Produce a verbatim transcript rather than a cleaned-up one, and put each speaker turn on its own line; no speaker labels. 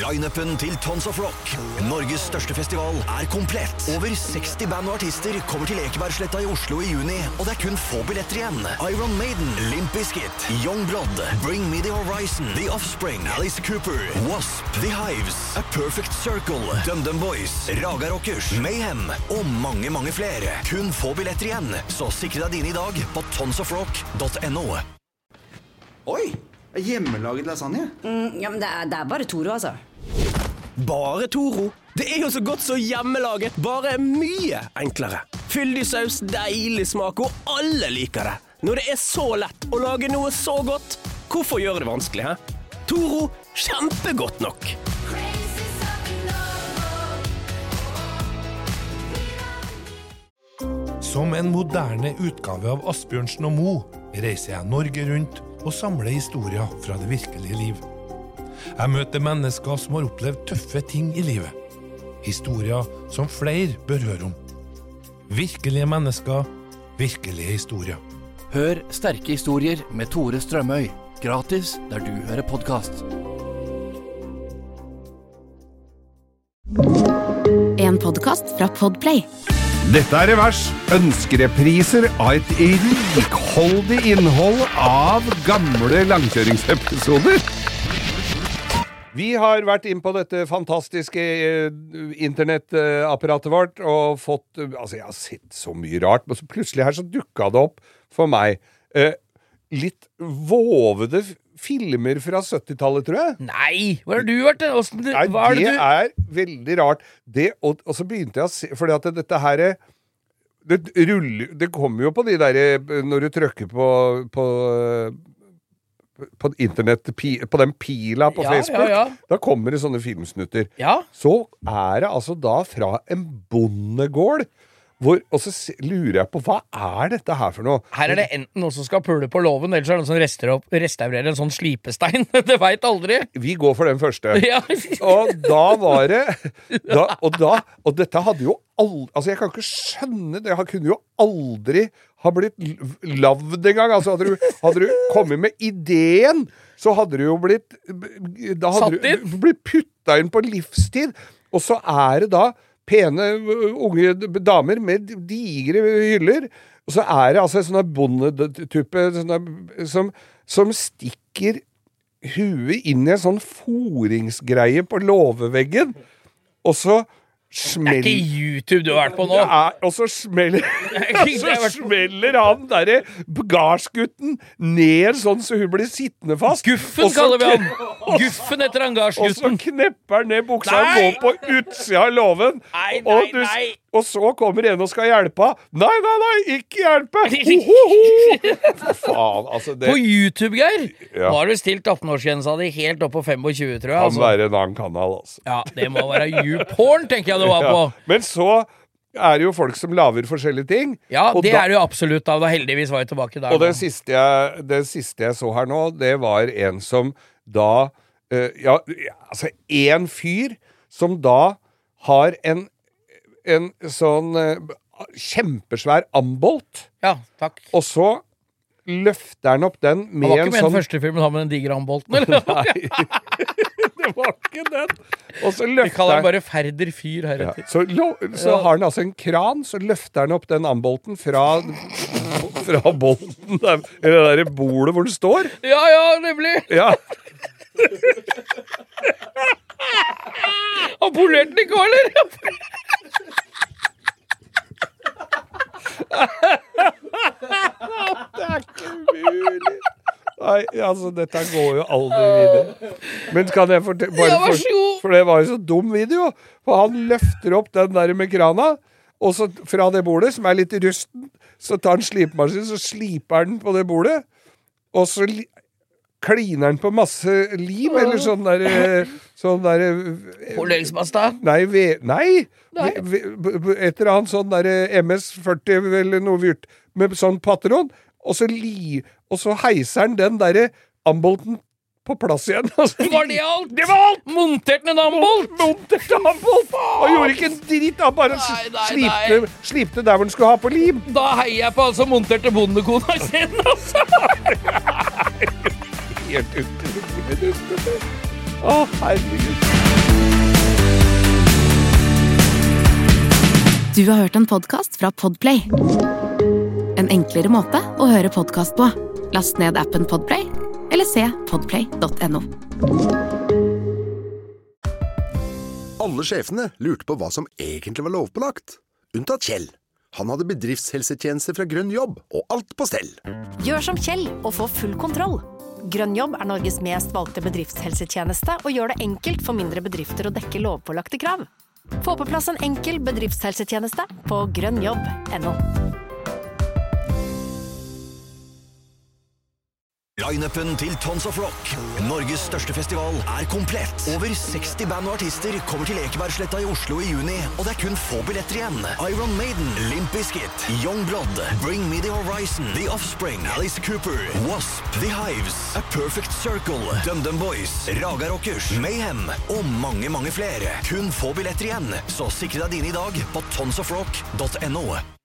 Line-upen til Tons of Rock, Norges største festival, er komplett. Over seksti band og artister kommer til Ekebergsletta i Oslo i juni, og det er kun få billetter igjen. Iron Maiden, Limp Bizkit, Youngblood, Bring Me The Horizon, The Offspring, Alice Cooper, Wasp, The Hives, A Perfect Circle, Dum Dum Boys, Raga Rockers, Mayhem og mange, mange flere. Kun få billetter igjen, så sikre deg dine i dag på tons of rock dot no.
Oi! Hjemmelaget lasagne?
Mm, ja, men det er, det er bare Toro, altså.
Bare Toro? Det er jo så godt så hjemmelaget, bare mye enklere. Fyldig saus, deilig smak, og alle liker det. Når det er så lett å lage noe så godt, hvorfor gjøre det vanskelig, he? Toro, kjempegodt nok.
Som en moderne utgave av Asbjørnsen og Mo reiser jeg Norge rundt og samler historier fra det virkelige liv. Jeg møter mennesker som har opplevd tøffe ting i livet. Historier som flere bør høre om. Virkelige mennesker, virkelige historier.
Hør sterke historier med Tore Strømøy, gratis der du hører podcast.
En podcast fra Podplay.
Dette er Revers, ønskerepriser av et rikholdig innhold av gamle langkjøringsepisoder. Vi har vært inn på dette fantastiske eh, internettapparatet vårt og fått, altså jeg har sett så mye rart, men så plutselig her så dukket det opp for meg eh, litt vovede filmer fra syttitallet, tror jeg.
Nei, hvor har du vært? Hvordan,
Nei,
hva er
det,
det du...
er veldig rart. Det, og, og så begynte jeg å se, fordi at dette her, det ruller, det kommer jo på de der, når du trykker på, på, på internett, på den pila på
ja,
Facebook,
ja, ja.
Da kommer det sånne filmsnutter.
Ja.
Så er det altså da fra en bondegård, Hvor, og så lurer jeg på, hva er dette her for noe?
Her er det enten noen som skal pule på loven, eller så er det noen som rester opp, restaurerer en sånn slipestein. Det vet aldri.
Vi går for den første.
Ja.
Og da var det, da, og, da, og dette hadde jo aldri, altså jeg kan ikke skjønne, det kunne jo aldri ha blitt lavd en gang. Altså hadde du, hadde du kommet med ideen, så hadde du jo blitt, da hadde du blitt puttet inn på livstid. Og så er det da pene unge damer med digre hyller, og så er det altså en sånn bondetuppe som, som stikker huet inn i en sånn foringsgreie på låveveggen, og så smeller...
Det er ikke YouTube du har vært på nå.
Ja, og så smeller, og så smeller han der gardsgutten ned sånn så hun blir sittende fast.
Guffen kaller vi han. Guffen etter han gardsgutten.
Og så knepper han ned buksa og går på utsida av låven.
Nei, nei,
og, du,
nei.
og så kommer en og skal hjelpe. Nei, nei, nei, ikke hjelpe. Ho, ho, ho. Faen, altså det...
På YouTube, Geir.
Ja.
Nå har du stilt atten-årsgrensa di helt opp på tjuefem, tror jeg.
Kan
Altså.
være en annen kanal, altså.
Ja, det må være YouPorn, tenker jeg det var på.
Ja. Men så er det jo folk som laver forskjellige ting.
Ja,
og
det
da,
er det jo absolutt av. Da heldigvis var jeg tilbake der.
Og det siste jeg, det siste jeg så her nå, det var en som da uh, ja, altså en fyr som da har en en sånn uh, kjempesvær ambolt.
Ja, takk.
Og så løfter han opp den med en sånn...
Han var ikke med sånn... den første filmen, han med den digre ambolten, eller?
Nei, det var ikke den. Og så løfter...
Vi kaller han bare Ferder Fyr her etter.
Ja, så lo, så ja. Har han altså en kran, så løfter han opp den ambolten fra, fra bolten, der, eller det der bordet hvor det står.
Ja, ja, nemlig.
Ja.
Han polerte den ikke, eller?
Det er ikke mulig. Nei, altså, dette går jo aldri videre. Men kan jeg fortelle bare
ja,
for, for det var jo så dum video. For han løfter opp den der med krana, og så fra det bordet, som er litt i rusten, så tar han slipemaskin, så sliper han på det bordet, og så li- kliner han på masse lim, eller sånn der sånn der
Påleggspasta?
Nei, ve, nei,
nei.
Ve, ve, et eller annet sånn der M S førti eller noe vyrt, med sånn patron, og så, li, og så heiser han den der ambolten på plass igjen.
Var det alt?
Det var alt!
Montert en ambolt?
Montert en ambolt! Og gjorde ikke en dritt, han bare
nei, nei,
slipte,
nei.
slipte der hvor han skulle ha på lim.
Da heier jeg på altså monterte bondekona i scenen, altså!
Helt utrolig. Å, herregud.
Du har hørt en podcast fra Podplay. En enklere måte å høre podcast på. Last ned appen Podplay, eller se podplay punktum no.
Alle sjefene lurte på hva som egentlig var lovpålagt. Unntatt Kjell. Han hadde bedriftshelsetjeneste fra Grønn Jobb, og alt på stell.
Gjør som Kjell og få full kontroll. Grønn Jobb er Norges mest valgte bedriftshelsetjeneste og gjør det enkelt for mindre bedrifter å dekke lovpålagte krav. Få på plass en enkel bedriftshelsetjeneste på grønn jobb punktum no.
Line-upen til Tons of Rock, Norges største festival, er komplett. Over seksti band og artister kommer til Ekebergsletta i Oslo i juni, og det er kun få billetter igjen. Iron Maiden, Limp Bizkit, Young Blood, Bring Me The Horizon, The Offspring, Alice Cooper, Wasp, The Hives, A Perfect Circle, Dum Dum Boys, Raga Rockers, Mayhem og mange, mange flere. Kun få billetter igjen, så sikre deg dine i dag på tons of rock punktum no.